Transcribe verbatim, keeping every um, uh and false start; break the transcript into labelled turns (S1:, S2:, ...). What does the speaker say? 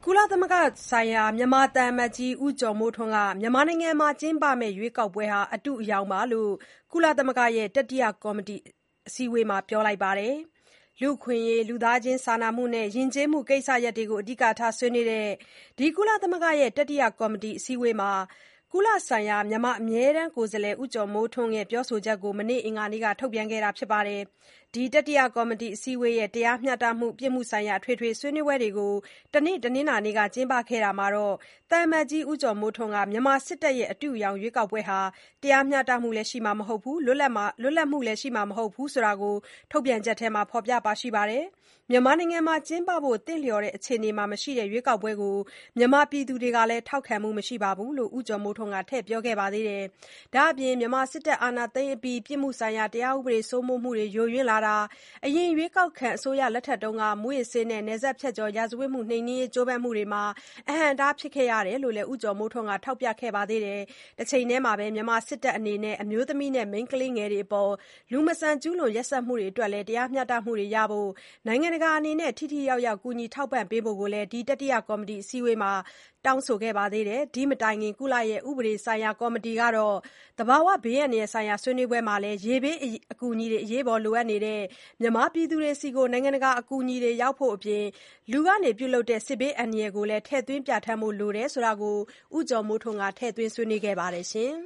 S1: ကုလသမဂ္ဂဆိုင်ရာမြန်မာသံအမတ်ကြီးဦးကျော်မိုးထွန်းကမြန်မာနိုင်ငံမှာကျင်းပမယ့်ရွေးကောက်ပွဲဟာအတုအယောင်ပါလို့ကုလသမဂ္ဂရဲ့တတိယကော်မတီအစည်းအဝေးမှာပြောလိုက်ပါတယ်။ လူ့အခွင့်အရေး၊ လူသားချင်းစာနာမှုနဲ့ ယဉ်ကျေးမှုကိစ္စရပ်တွေကိုအဓိကထားဆွေးနွေးတဲ့ဒီကုလသမဂ္ဂရဲ့တတိယကော်မတီအစည်းအဝေးမှာကုလဆိုင်ရာမြန်မာအမြဲတမ်းကိုယ်စားလှယ်ဦးကျော်မိုးထွန်းရဲ့ပြောဆိုချက်ကိုမနေ့အင်္ဂါနေ့ကထုတ်ပြန်ခဲ့တာပါ။ ဒီတတိယကော်မတီအစည်းအဝေးရဲ့တရားမျှတမှု၊ ပြစ်မှုဆိုင်ရာအထွေထွေဆွေးနွေးပွဲတွေကိုတနင်္လာနေ့ကကျင်းပခဲ့တာမှာသံအမတ်ကြီးဦးကျော်မိုးထွန်းကမြန်မာစစ်တပ်ရဲ့အတုအယောင်ရွေးကောက်ပွဲဟာတရားမျှတမှုရှိမှာမဟုတ်ဘူး၊ လွတ်လပ်မှုရှိမှာမဟုတ်ဘူးဆိုတာကို ထုတ်ပြန်ချက်ထဲမှာဖော်ပြပါရှိပါတယ်။ မြန်မာနိုင်ငံမှာကျင်းပဖို့သင့်လျော်တဲ့အခြေအနေမှာမရှိတဲ့ရွေးကောက်ပွဲကိုမြန်မာပြည်သူတွေကလည်းထောက်ခံမှုမရှိဘူးလို့ဦးကျော်မိုးထွန်းကထည့်ပြောခဲ့ပါတယ်။ ဒါ့အပြင်မြန်မာစစ်တပ်အာဏာသိမ်းအပြီးပြစ်မှုဆိုင်ရာတရားဥပဒေစိုးမိုးမှုတွေယိုယွင်းလာတာ၊ အရင်ရွေးကောက်ခံအစိုးရလက်ထက်ကမူးယစ်ဆေးနဲ့နယ်စပ်ဖြတ်ကျော်ရာဇဝတ်မှုနှိမ်နင်းရေးကြိုးပမ်းမှုတွေမှာအဟန့်အတားဖြစ်ခဲ့ရတယ်လို့လည်းဦးကျော်မိုးထွန်းကထောက်ပြခဲ့ပါတယ်။ တချိန်တည်းမှာမြန်မာစစ်တပ်အနေနဲ့အမျိုးသမီးနဲ့မိန်းကလေးငယ်တွေအပေါ်လူမဆန်ကျူးလွန်ရက်စက်မှုတွေအတွက်လည်းတရားမျှတမှုရဖို့နိုင်ငံတကာအနေနဲ့ထိထိရောက်ရောက်ကူညီထောက်ပံ့ပေးဖို့လည်းဒီတတိယကော်မတီအစည်းအဝေးမှာတောင်းဆိုခဲ့ပါတယ်။ ဒီမတိုင်ခင်ကုလရဲ့ဥပဒေဆိုင်ရာကော်မတီကတော့ သဘာဝဘေးအန္တရာယ်ဆိုင်ရာဆွေးနွေးပွဲမှာရေဘေးအကူအညီအရေးပေါ်လိုအပ်နေတဲ့မြန်မာပြည်သူတွေဆီနိုင်ငံတကာအကူအညီတွေရောက်ဖို့အပြင် လူကပြုလုပ်တဲ့စစ်ဘေးအန္တရာယ်ကိုလည်းထည့်သွင်းပြဌာန်းဖို့လိုတယ်ဆိုတာကိုဦးကျော်မိုးထွန်းကထည့်သွင်းဆွေးနွေးခဲ့ပါတယ်။